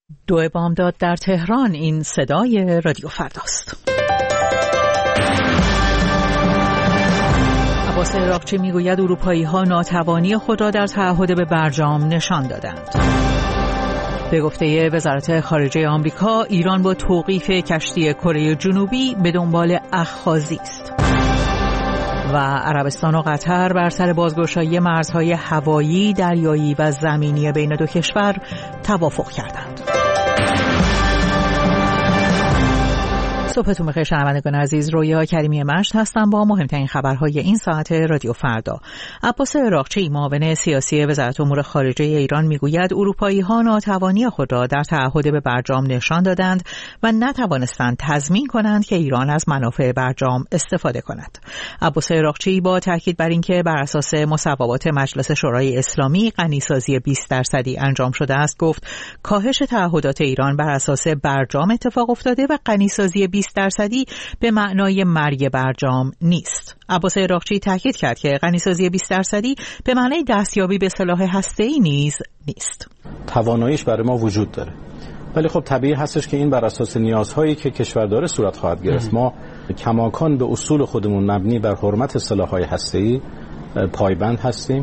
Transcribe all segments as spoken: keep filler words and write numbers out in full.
دو بامداد در تهران. این صدای رادیو فرداست. عباس عراقچی میگوید اروپایی‌ها ناتوانی خود را در تعهد به برجام نشان دادند. به گفته وزارت خارجه آمریکا، ایران با توقیف کشتی کره جنوبی به دنبال اخاذی است. و عربستان و قطر بر سر بازگشایی مرزهای هوایی، دریایی و زمینی بین دو کشور توافق کردند. صبحتون بخیر شنوندگان عزیز، رویا کریمی مشت هستم با مهمترین خبرهای این ساعت رادیو فردا. عباس عراقچی معاون سیاسی وزارت امور خارجه ایران میگوید اروپایی‌ها ناتوانی خود را در تعهد به برجام نشان دادند و نتوانستند تضمین کنند که ایران از منافع برجام استفاده کند. عباس عراقچی با تاکید بر اینکه بر اساس مصوبات مجلس شورای اسلامی غنیسازی بیست درصدی انجام شده است، گفت کاهش تعهدات ایران بر اساس برجام اتفاق افتاده و غنیسازی بیست درصدی به معنای مرگ برجام نیست. عباس عراقچی تاکید کرد که غنیسازی بیست درصدی به معنای دستیابی به سلاح هسته‌ای نیز نیست. تواناییش برای ما وجود داره، ولی خب طبیعی هستش که این بر اساس نیازهایی که کشور داره صورت خواهد گرفت. ما کماکان به اصول خودمون مبنی بر حرمت سلاح‌های هسته‌ای پایبند هستیم.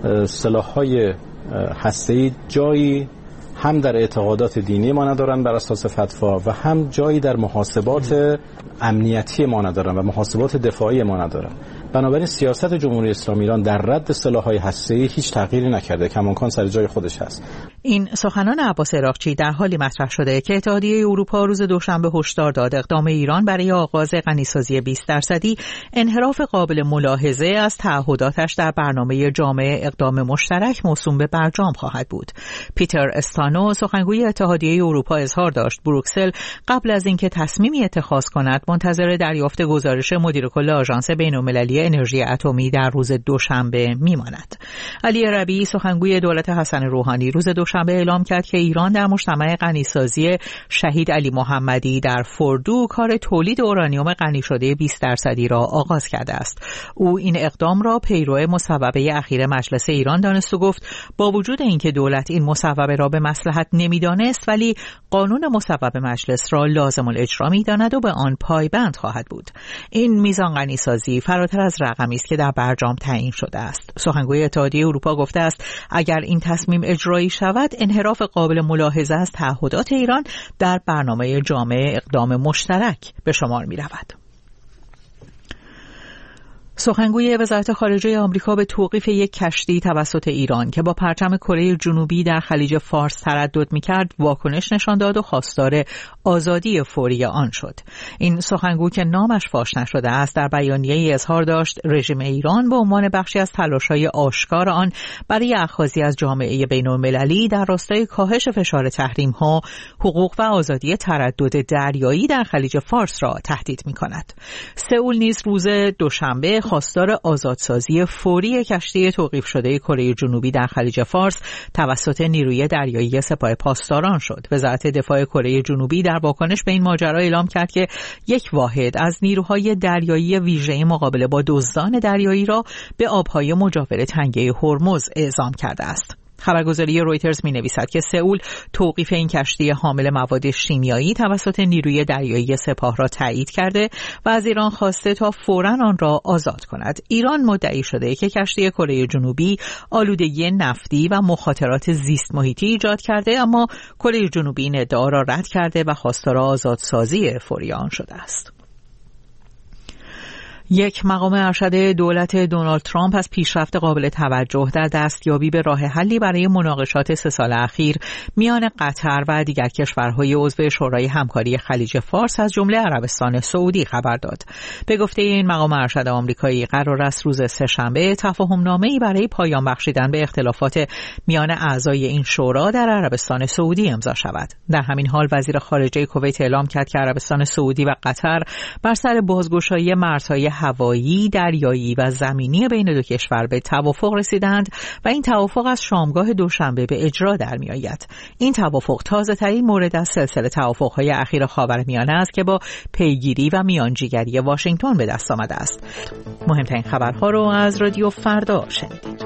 سلاح‌های هسته‌ای جایی هم در اعتقادات دینی ما ندارن بر اساس فتوا و هم جایی در محاسبات امنیتی ما ندارن و محاسبات دفاعی ما ندارن. بنابراین سیاست جمهوری اسلامی ایران در رد سلاح‌های هسته‌ای هیچ تغییری نکرده، کماکان سر جای خودش هست. این سخنان عباس عراقچی در حالی مطرح شده که اتحادیه اروپا روز دوشنبه هشدار داد اقدام ایران برای آغاز غنیسازی بیست درصدی انحراف قابل ملاحظه از تعهداتش در برنامه جامع اقدام مشترک موسوم به برجام خواهد بود. پیتر استانو سخنگوی اتحادیه اروپا اظهار داشت بروکسل قبل از اینکه تصمیمی اتخاذ کند منتظر دریافت گزارش مدیر کل آژانس بین‌المللی انرژی اتمی در روز دوشنبه میماند. علی ربیعی سخنگوی دولت حسن روحانی روز دوشنبه اعلام کرد که ایران در مجتمع غنیسازی شهید علی محمدی در فردو کار تولید اورانیوم غنی شده بیست درصدی را آغاز کرده است. او این اقدام را پیرو مصوبه اخیر مجلس ایران دانست و گفت با وجود اینکه دولت این مصوبه را به مصلحت نمیدانست، ولی قانون مصوبه مجلس را لازم الاجرا می‌داند و به آن پایبند خواهد بود. این میزان غنیسازی فراتر از رقمی است که در برجام تعیین شده است. سخنگوی اتحادیه اروپا گفته است اگر این تصمیم اجرایی شود انحراف قابل ملاحظه از تعهدات ایران در برنامه جامع اقدام مشترک به شمار می رود. سخنگوی وزارت خارجه آمریکا به توقیف یک کشتی توسط ایران که با پرچم کره جنوبی در خلیج فارس تردد می‌کرد واکنش نشان داد و خواستار آزادی فوری آن شد. این سخنگو که نامش فاش نشده است در بیانیه‌ای اظهار داشت رژیم ایران به عنوان بخشی از تلاش‌های آشکار آن برای اخاذی از جامعه بین‌المللی در راستای کاهش فشار تحریم‌ها، حقوق و آزادی تردد دریایی در خلیج فارس را تهدید می‌کند. سئول نیز روز دوشنبه خواستار آزادسازی فوری کشتی توقیف شده کره جنوبی در خلیج فارس توسط نیروی دریایی سپاه پاسداران شد. وزارت دفاع کره جنوبی در واکنش به این ماجرا اعلام کرد که یک واحد از نیروهای دریایی ویژه مقابله با دزدان دریایی را به آبهای مجاور تنگه هرمز اعزام کرده است. خبرگزاری رویترز می نویسد که سئول توقیف این کشتی حامل مواد شیمیایی توسط نیروی دریایی سپاه را تایید کرده و از ایران خواسته تا فوراً آن را آزاد کند. ایران مدعی شده که کشتی کره جنوبی آلودگی نفتی و مخاطرات زیست محیطی ایجاد کرده، اما کره جنوبی این ادعا را رد کرده و خواستار آزادسازی فوری آن شده است. یک مقام ارشد دولت دونالد ترامپ از پیشرفت قابل توجه در دستیابی به راه حلی برای مناقشات سه سال اخیر میان قطر و دیگر کشورهای عضو شورای همکاری خلیج فارس از جمله عربستان سعودی خبر داد. به گفته این مقام ارشد آمریکایی قرار است روز سه‌شنبه تفاهم‌نامه‌ای برای پایان بخشیدن به اختلافات میان اعضای این شورا در عربستان سعودی امضا شود. در همین حال وزیر خارجه کویت اعلام کرد که عربستان سعودی و قطر بر سر بازگشایی مرزهای هوایی، دریایی و زمینی بین دو کشور به توافق رسیدند و این توافق از شامگاه دوشنبه به اجرا در می آید. این توافق تازه ترین مورد از سلسله توافق‌های اخیر خاورمیانه است که با پیگیری و میانجیگری واشنگتن به دست آمده است. مهمترین خبرها رو از رادیو فردا شنیدید.